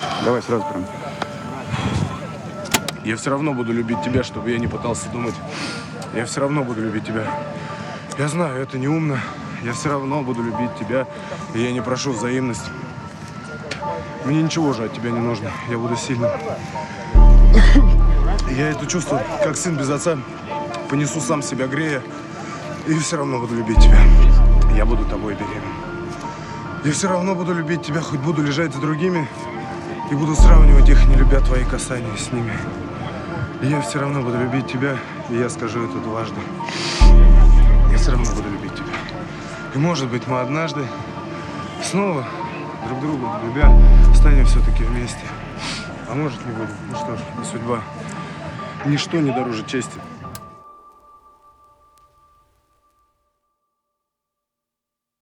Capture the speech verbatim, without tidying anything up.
Давай сразу прям. Я все равно буду любить тебя, чтобы я не пытался думать. Я все равно буду любить тебя. Я знаю, это не умно. Я все равно буду любить тебя, и я не прошу взаимность. Мне ничего же от тебя не нужно. Я буду сильным. Я это чувство, как сын без отца, понесу сам себя грея, и все равно буду любить тебя. Я буду тобой беременен. Я все равно буду любить тебя, хоть буду лежать с другими, и буду сравнивать их, не любя твои касания с ними. И я все равно буду любить тебя, и я скажу это дважды. Я все равно буду любить тебя. И может быть мы однажды снова друг друга любя станем все-таки вместе. А может не будем. Ну что ж, судьба. Ничто не дороже чести.